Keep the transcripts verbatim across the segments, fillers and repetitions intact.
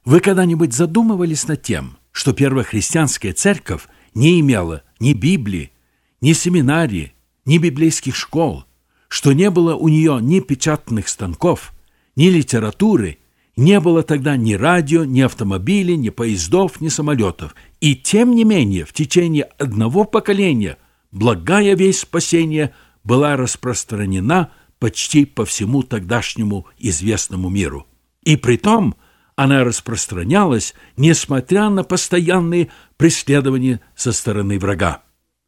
Вы когда-нибудь задумывались над тем, что первохристианская церковь не имела ни Библии, ни семинарии, ни библейских школ, что не было у нее ни печатных станков, ни литературы, не было тогда ни радио, ни автомобилей, ни поездов, ни самолетов. И тем не менее, в течение одного поколения благая весть спасения была распространена почти по всему тогдашнему известному миру. И притом она распространялась, несмотря на постоянные преследования со стороны врага.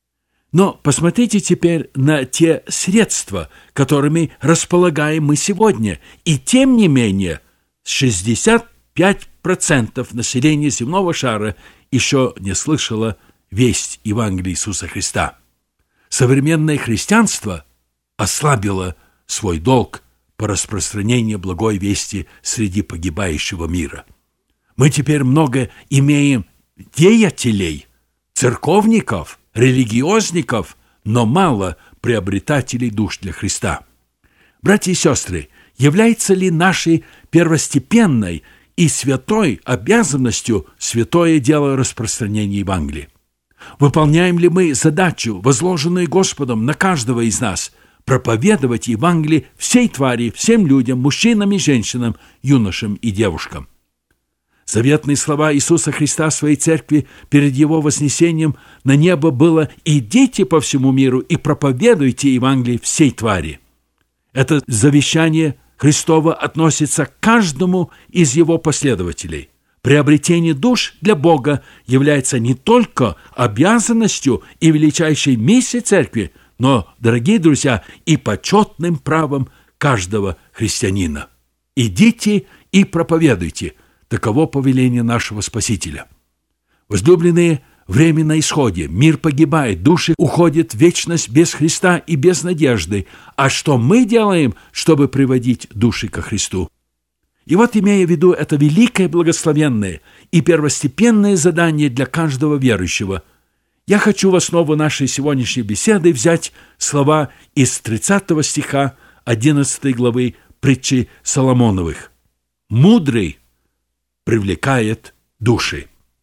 Но посмотрите теперь на те средства, которыми располагаем мы сегодня. И тем не менее, шестьдесят пять процентов населения земного шара еще не слышало весть Евангелия Иисуса Христа. Современное христианство ослабило свой долг по распространению благой вести среди погибающего мира. Мы теперь много имеем деятелей, церковников, религиозников, но мало приобретателей душ для Христа. Братья и сестры, является ли нашей первостепенной и святой обязанностью святое дело распространения Евангелия? Выполняем ли мы задачу, возложенную Господом на каждого из нас, проповедовать Евангелие всей твари, всем людям, мужчинам и женщинам, юношам и девушкам? Заветные слова Иисуса Христа в своей церкви перед Его вознесением на небо было: «Идите по всему миру и проповедуйте Евангелие всей твари». Это завещание Христово относится к каждому из Его последователей. Приобретение душ для Бога является не только обязанностью и величайшей миссией церкви, но, дорогие друзья, и почетным правом каждого христианина. «Идите и проповедуйте». Таково повеление нашего Спасителя. Возлюбленные, время на исходе, мир погибает, души уходят в вечность без Христа и без надежды. А что мы делаем, чтобы приводить души ко Христу? И вот, имея в виду это великое, благословенное и первостепенное задание для каждого верующего, я хочу в основу нашей сегодняшней беседы взять слова из тридцатого стиха одиннадцатой главы притчи Соломоновых. «Мудрый привлекает души».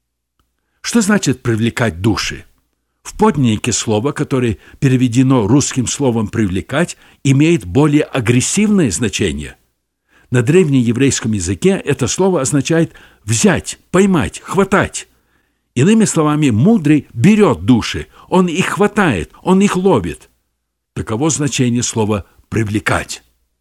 Что значит привлекать души? В подлиннике слово, которое переведено русским словом «привлекать», имеет более агрессивное значение. На древнееврейском языке это слово означает «взять», «поймать», «хватать». Иными словами, мудрый берет души, он их хватает, он их ловит. Таково значение слова «привлекать».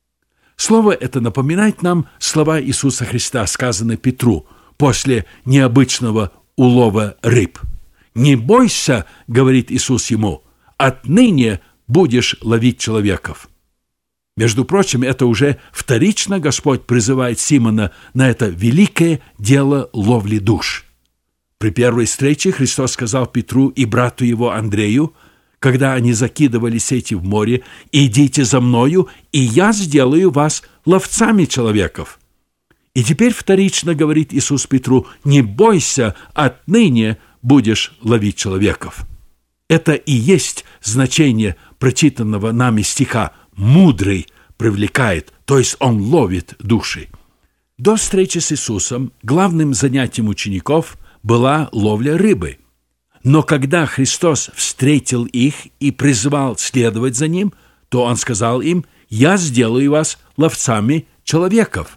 Слово это напоминает нам слова Иисуса Христа, сказанные Петру после необычного улова рыб. «Не бойся, — говорит Иисус ему, — отныне будешь ловить человеков». Между прочим, это уже вторично Господь призывает Симона на это великое дело ловли душ. При первой встрече Христос сказал Петру и брату его Андрею, когда они закидывали сети в море: «Идите за мною, и я сделаю вас ловцами человеков». И теперь вторично говорит Иисус Петру: «Не бойся, отныне будешь ловить человеков». Это и есть значение прочитанного нами стиха: «Мудрый привлекает», то есть он ловит души. До встречи с Иисусом главным занятием учеников была ловля рыбы. Но когда Христос встретил их и призвал следовать за Ним, то Он сказал им: «Я сделаю вас ловцами человеков».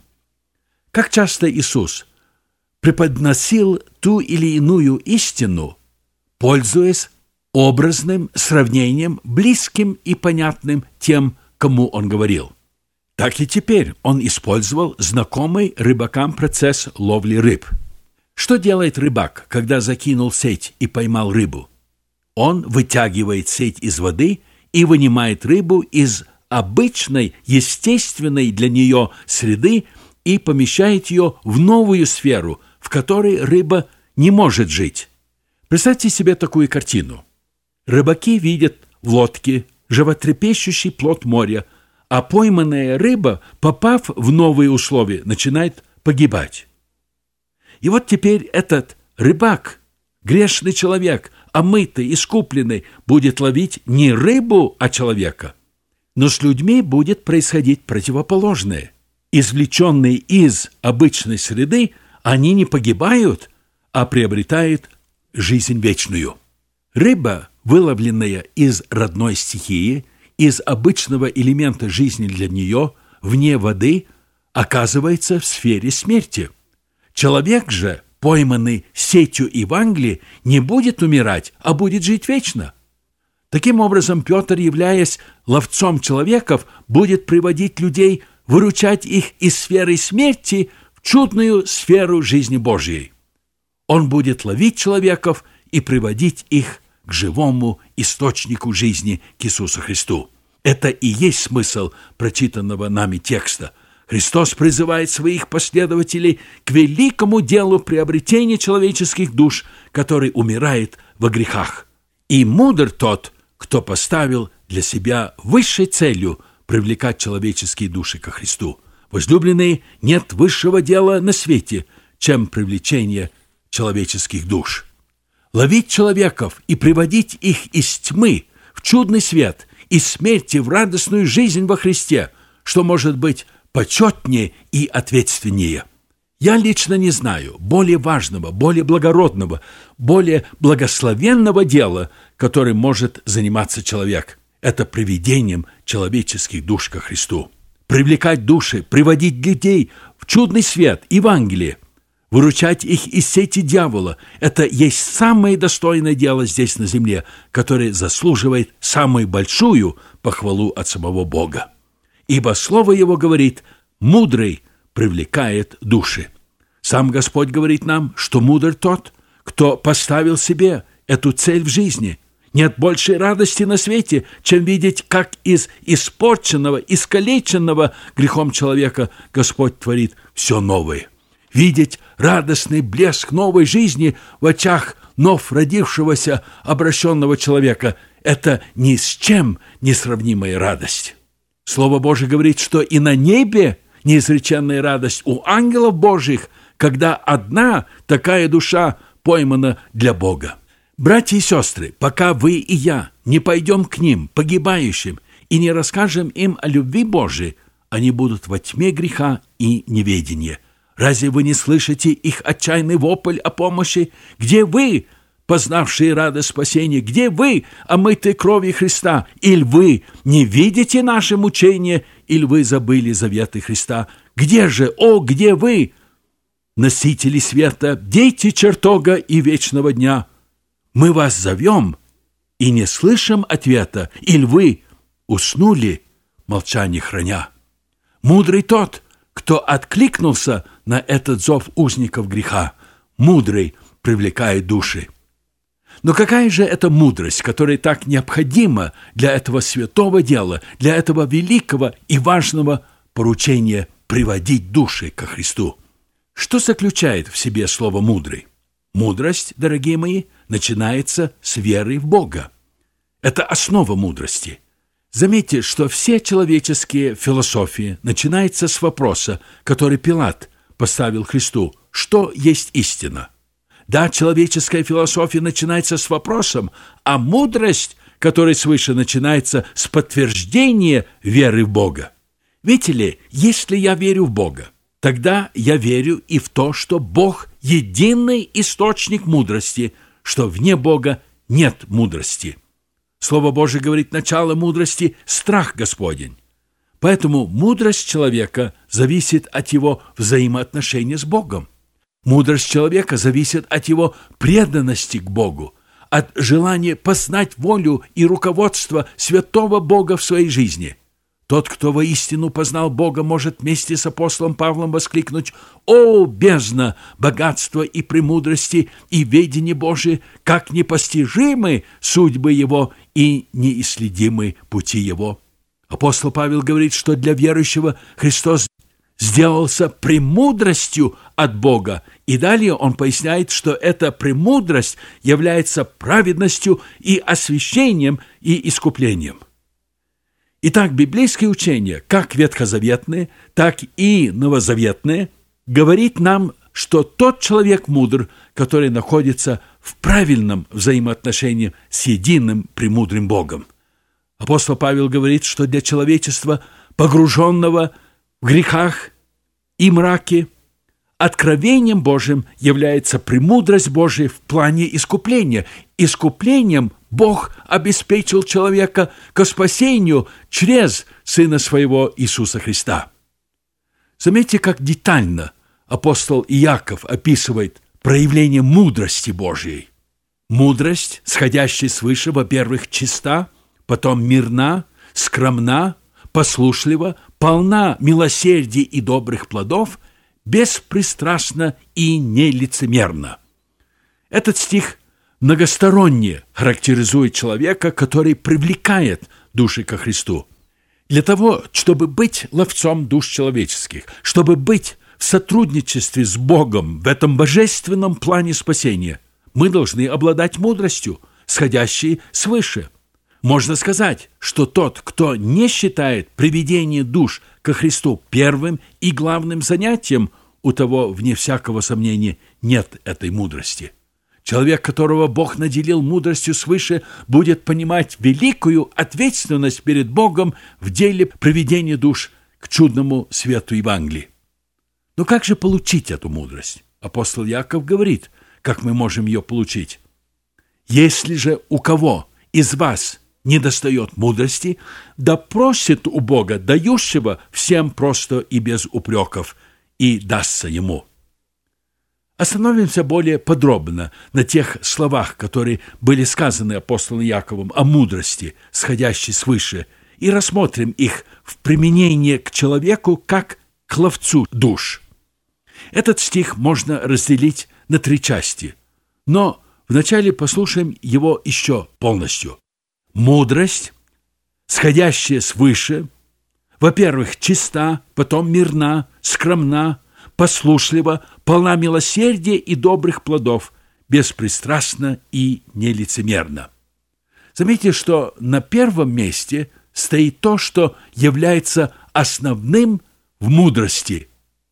Как часто Иисус преподносил ту или иную истину, пользуясь образным сравнением, близким и понятным тем, кому Он говорил. Так и теперь Он использовал знакомый рыбакам процесс ловли рыб. Что делает рыбак, когда закинул сеть и поймал рыбу? Он вытягивает сеть из воды и вынимает рыбу из обычной, естественной для нее среды и помещает ее в новую сферу, в которой рыба не может жить. Представьте себе такую картину. Рыбаки видят в лодке животрепещущий плод моря, а пойманная рыба, попав в новые условия, начинает погибать. И вот теперь этот рыбак, грешный человек, омытый, искупленный, будет ловить не рыбу, а человека. Но с людьми будет происходить противоположное. Извлеченные из обычной среды, Они не погибают, а приобретают жизнь вечную. Рыба, выловленная из родной стихии, из обычного элемента жизни для нее, вне воды, оказывается в сфере смерти. Человек же, пойманный сетью Евангелия, не будет умирать, а будет жить вечно. Таким образом, Петр, являясь ловцом человеков, будет приводить людей, выручать их из сферы смерти в чудную сферу жизни Божьей. Он будет ловить человеков и приводить их к живому источнику жизни, к Иисусу Христу. Это и есть смысл прочитанного нами текста. Христос призывает своих последователей к великому делу приобретения человеческих душ, который умирает во грехах. И мудр тот, кто поставил для себя высшей целью привлекать человеческие души ко Христу. Возлюбленные, нет высшего дела на свете, чем привлечение человеческих душ. Ловить человеков и приводить их из тьмы в чудный свет, из смерти в радостную жизнь во Христе, что может быть почетнее и ответственнее. Я лично не знаю более важного, более благородного, более благословенного дела, которым может заниматься человек. Это приведением человеческих душ ко Христу. Привлекать души, приводить людей в чудный свет, Евангелие, выручать их из сети дьявола – это есть самое достойное дело здесь на земле, которое заслуживает самую большую похвалу от самого Бога. Ибо Слово Его говорит: «Мудрый привлекает души». Сам Господь говорит нам, что мудр тот, кто поставил себе эту цель в жизни. Нет большей радости на свете, чем видеть, как из испорченного, искалеченного грехом человека Господь творит все новое. Видеть радостный блеск новой жизни в очах вновь родившегося обращенного человека – это ни с чем не сравнимая радость. Слово Божие говорит, что и на небе неизреченная радость у ангелов Божьих, когда одна такая душа поймана для Бога. Братья и сестры, пока вы и я не пойдем к ним, погибающим, и не расскажем им о любви Божией, они будут во тьме греха и неведения. Разве вы не слышите их отчаянный вопль о помощи? Где вы, познавшие радость спасения? Где вы, омытые кровью Христа? Или вы не видите наше мучение? Или вы забыли заветы Христа? Где же, о, где вы, носители света, дети чертога и вечного дня? Мы вас зовем и не слышим ответа. Или вы уснули, молчание храня? Мудрый тот, кто откликнулся на этот зов узников греха. Мудрый привлекает души. Но какая же это мудрость, которая так необходима для этого святого дела, для этого великого и важного поручения приводить души ко Христу? Что заключает в себе слово «мудрый»? Мудрость, дорогие мои, начинается с веры в Бога. Это основа мудрости. Заметьте, что все человеческие философии начинаются с вопроса, который Пилат поставил Христу: что есть истина? Да, человеческая философия начинается с вопросом, а мудрость, которая свыше, начинается с подтверждения веры в Бога. Видите ли, если я верю в Бога, тогда я верю и в то, что Бог – единый источник мудрости, что вне Бога нет мудрости. Слово Божие говорит: начало мудрости – страх Господень. Поэтому мудрость человека зависит от его взаимоотношения с Богом. Мудрость человека зависит от его преданности к Богу, от желания познать волю и руководство святого Бога в своей жизни. Тот, кто воистину познал Бога, может вместе с апостолом Павлом воскликнуть: «О, бездна, богатство и премудрости и ведение Божие, как непостижимы судьбы Его и неисследимы пути Его». Апостол Павел говорит, что для верующего Христос сделался премудростью от Бога. И далее он поясняет, что эта премудрость является праведностью и освящением и искуплением. Итак, библейское учение, как ветхозаветное, так и новозаветное, говорит нам, что тот человек мудр, который находится в правильном взаимоотношении с единым премудрым Богом. Апостол Павел говорит, что для человечества, погруженного в грехах и мраке, Откровением Божьим является премудрость Божия в плане искупления. Искуплением Бог обеспечил человека ко спасению через Сына Своего Иисуса Христа. Заметьте, как детально апостол Иаков описывает проявление мудрости Божьей. Мудрость, сходящая свыше, во-первых, чиста, потом мирна, скромна, послушлива, полна милосердия и добрых плодов, беспристрастна и нелицемерна. Этот стих многосторонне характеризует человека, который привлекает души ко Христу. Для того, чтобы быть ловцом душ человеческих, чтобы быть в сотрудничестве с Богом в этом божественном плане спасения, мы должны обладать мудростью, сходящей свыше. Можно сказать, что тот, кто не считает приведение душ ко Христу первым и главным занятием, у того, вне всякого сомнения, нет этой мудрости. Человек, которого Бог наделил мудростью свыше, будет понимать великую ответственность перед Богом в деле приведения душ к чудному свету Евангелия. Но как же получить эту мудрость? Апостол Иаков говорит, как мы можем ее получить. «Если же у кого из вас недостает мудрости, да просит у Бога, дающего всем просто и без упреков, и дастся ему». Остановимся более подробно на тех словах, которые были сказаны апостолом Иаковом о мудрости, сходящей свыше, и рассмотрим их в применении к человеку как к ловцу душ. Этот стих можно разделить на три части, но вначале послушаем его еще полностью. Мудрость, сходящая свыше, во-первых, чиста, потом мирна, скромна, послушлива, полна милосердия и добрых плодов, беспристрастна и нелицемерна. Заметьте, что на первом месте стоит то, что является основным в мудрости.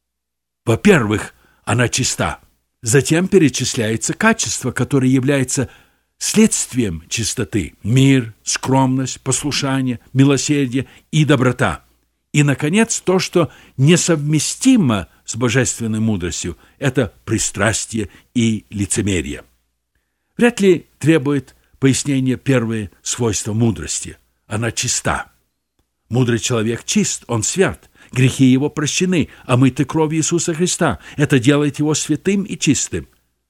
Во-первых, она чиста. Затем перечисляется качество, которое является следствием чистоты: мир, скромность, послушание, милосердие и доброта. И, наконец, то, что несовместимо с божественной мудростью, это пристрастие и лицемерие. Вряд ли требует пояснения первое свойство мудрости. Она чиста. Мудрый человек чист, он свят, грехи его прощены, омыты кровью Иисуса Христа. Это делает его святым и чистым.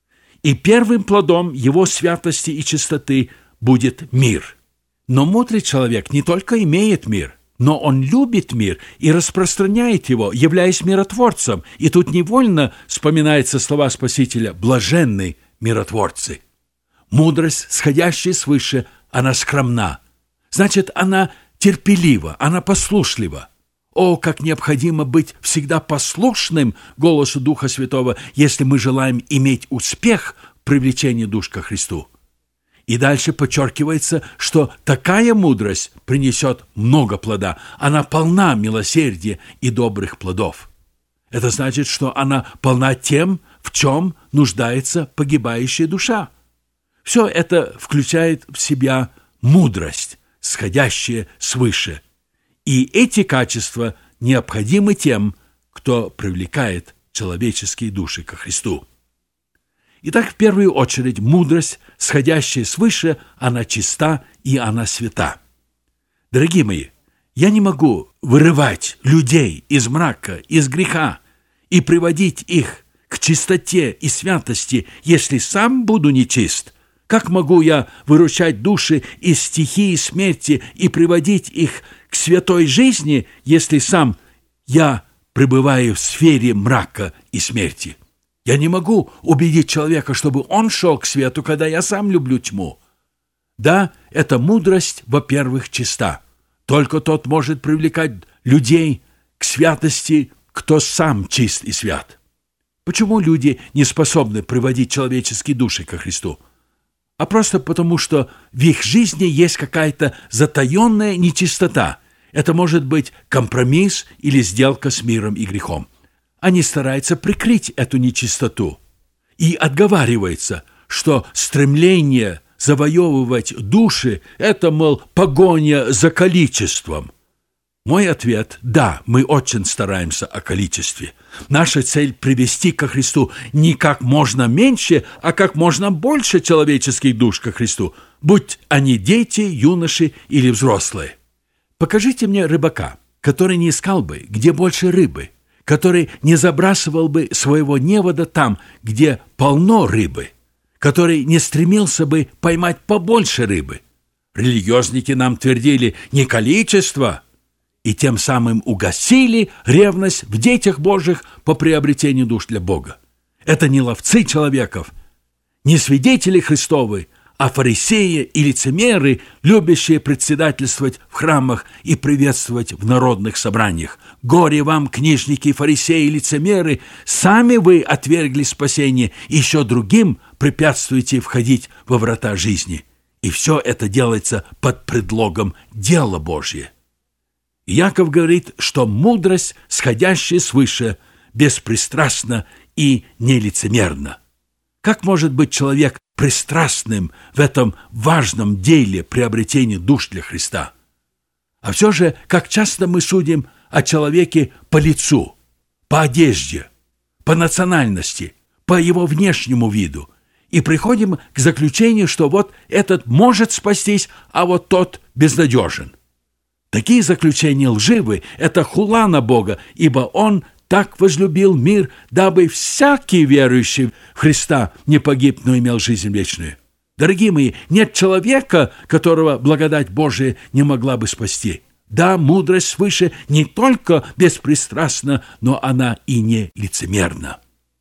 И первым плодом его святости и чистоты будет мир. Но мудрый человек не только имеет мир, но он любит мир и распространяет его, являясь миротворцем. И тут невольно вспоминаются слова Спасителя: «Блаженны миротворцы». Мудрость, сходящая свыше, она скромна. Значит, она терпелива, она послушлива. О, как необходимо быть всегда послушным голосу Духа Святого, если мы желаем иметь успех в привлечении душ ко Христу. И дальше подчеркивается, что такая мудрость принесет много плода. Она полна милосердия и добрых плодов. Это значит, что она полна тем, в чем нуждается погибающая душа. Все это включает в себя мудрость, сходящая свыше. И эти качества необходимы тем, кто привлекает человеческие души ко Христу. Итак, в первую очередь, мудрость, сходящая свыше, она чиста и она свята. Дорогие мои, я не могу вырывать людей из мрака, из греха и приводить их к чистоте и святости, если сам буду нечист. Как могу я выручать души из стихии смерти и приводить их к святой жизни, если сам я пребываю в сфере мрака и смерти? Я не могу убедить человека, чтобы он шел к свету, когда я сам люблю тьму. Да, эта мудрость, во-первых, чиста. Только тот может привлекать людей к святости, кто сам чист и свят. Почему люди не способны приводить человеческие души ко Христу? А просто потому, что в их жизни есть какая-то затаенная нечистота. Это может быть компромисс или сделка с миром и грехом. Они стараются прикрыть эту нечистоту и отговариваются, что стремление завоевывать души – это, мол, погоня за количеством. Мой ответ – да, мы очень стараемся о количестве. Наша цель – привести ко Христу не как можно меньше, а как можно больше человеческих душ ко Христу, будь они дети, юноши или взрослые. Покажите мне рыбака, который не искал бы, где больше рыбы, который не забрасывал бы своего невода там, где полно рыбы, который не стремился бы поймать побольше рыбы. Религиозники нам твердили не количество, и тем самым угасили ревность в детях Божьих по приобретению душ для Бога. Это не ловцы человеков, не свидетели Христовы, а фарисеи и лицемеры, любящие председательствовать в храмах и приветствовать в народных собраниях. Горе вам, книжники, фарисеи и лицемеры, сами вы отвергли спасение, и еще другим препятствуете входить во врата жизни. И все это делается под предлогом дела Божье. Яков говорит, что мудрость, сходящая свыше, беспристрастна и нелицемерна. Как может быть человек пристрастным в этом важном деле приобретения душ для Христа? А все же, как часто мы судим о человеке по лицу, по одежде, по национальности, по его внешнему виду, и приходим к заключению, что вот этот может спастись, а вот тот безнадежен. Такие заключения лживы, это хула на Бога, ибо Он так возлюбил мир, дабы всякий верующий в Христа не погиб, но имел жизнь вечную. Дорогие мои, нет человека, которого благодать Божия не могла бы спасти. Да, мудрость свыше не только беспристрастна, но она и не лицемерна.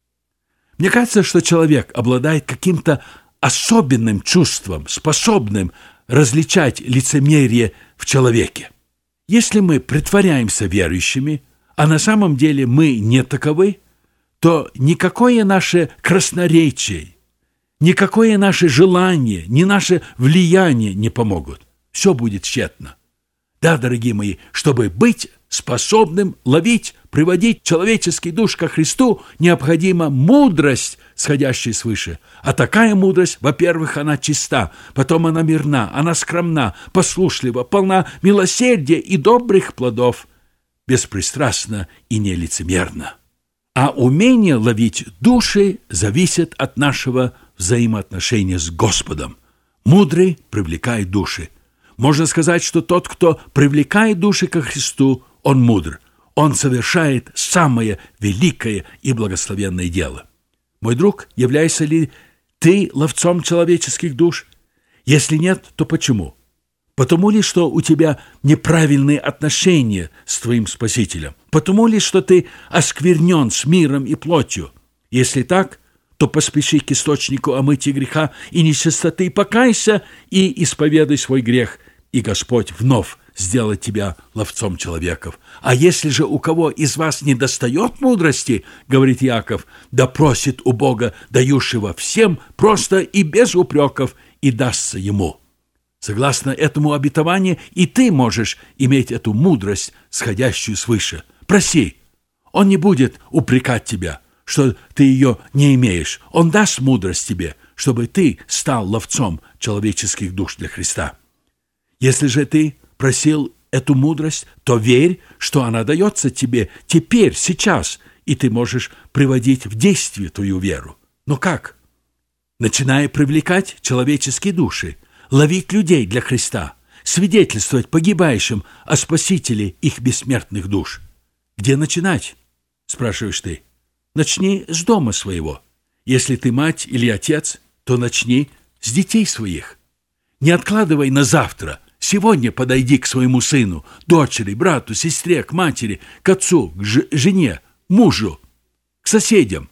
Мне кажется, что человек обладает каким-то особенным чувством, способным различать лицемерие в человеке. Если мы притворяемся верующими, а на самом деле мы не таковы, то никакое наше красноречие, никакое наше желание, ни наше влияние не помогут. Все будет тщетно. Да, дорогие мои, чтобы быть способным ловить, приводить человеческий душ ко Христу, необходима мудрость, сходящая свыше. А такая мудрость, во-первых, она чиста, потом она мирна, она скромна, послушлива, полна милосердия и добрых плодов, беспристрастна и нелицемерна. А умение ловить души зависит от нашего взаимоотношения с Господом. Мудрый привлекает души. Можно сказать, что тот, кто привлекает души ко Христу, он мудр. Он совершает самое великое и благословенное дело. Мой друг, являешься ли ты ловцом человеческих душ? Если нет, то почему? Потому ли, что у тебя неправильные отношения с твоим Спасителем? Потому ли, что ты осквернен с миром и плотью? Если так, то поспеши к источнику омытия греха и нечистоты, покайся и исповедай свой грех, и Господь вновь сделает тебя ловцом человеков. А если же у кого из вас недостает мудрости, говорит Яков, да просит у Бога, дающего всем, просто и без упреков, и дастся ему. Согласно этому обетованию, и ты можешь иметь эту мудрость, сходящую свыше. Проси, Он не будет упрекать тебя, что ты ее не имеешь. Он даст мудрость тебе, чтобы ты стал ловцом человеческих душ для Христа. Если же ты просил эту мудрость, то верь, что она дается тебе теперь, сейчас, и ты можешь приводить в действие твою веру. Но как? Начиная привлекать человеческие души, ловить людей для Христа, свидетельствовать погибающим о Спасителе их бессмертных душ. Где начинать? Спрашиваешь ты. Начни с дома своего. Если ты мать или отец, то начни с детей своих. Не откладывай на завтра. Сегодня подойди к своему сыну, дочери, брату, сестре, к матери, к отцу, к ж- жене, мужу, к соседям.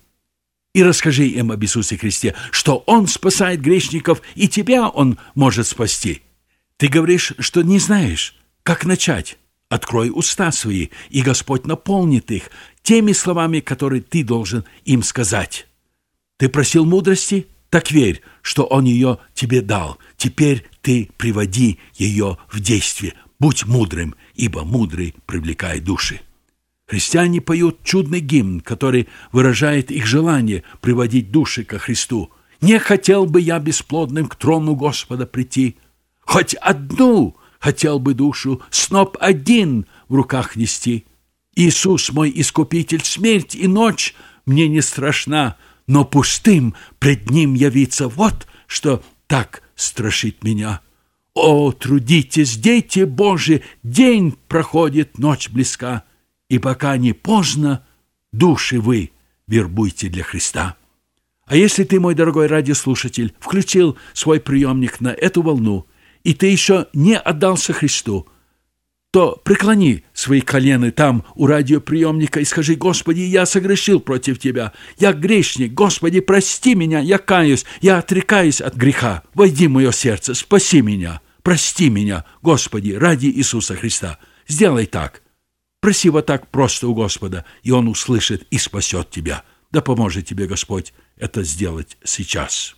И расскажи им об Иисусе Христе, что Он спасает грешников, и тебя Он может спасти. Ты говоришь, что не знаешь, как начать. Открой уста свои, и Господь наполнит их теми словами, которые ты должен им сказать. Ты просил мудрости? Так верь, что Он ее тебе дал. Теперь ты приводи ее в действие. Будь мудрым, ибо мудрый привлекает души. Христиане поют чудный гимн, который выражает их желание приводить души ко Христу. «Не хотел бы я бесплодным к трону Господа прийти, хоть одну, хотел бы душу сноп один в руках нести. Иисус мой Искупитель, смерть и ночь мне не страшна, но пустым пред Ним явиться, вот что так страшит меня. О, трудитесь, дети Божии, день проходит, ночь близка, и пока не поздно, души вы вербуйте для Христа. А если ты, мой дорогой радиослушатель, включил свой приемник на эту волну, и ты еще не отдался Христу, то преклони свои колени там у радиоприемника и скажи: «Господи, я согрешил против Тебя, я грешник, Господи, прости меня, я каюсь, я отрекаюсь от греха, войди в мое сердце, спаси меня, прости меня, Господи, ради Иисуса Христа». Сделай так, проси вот так просто у Господа, и Он услышит и спасет тебя. Да поможет тебе Господь это сделать сейчас.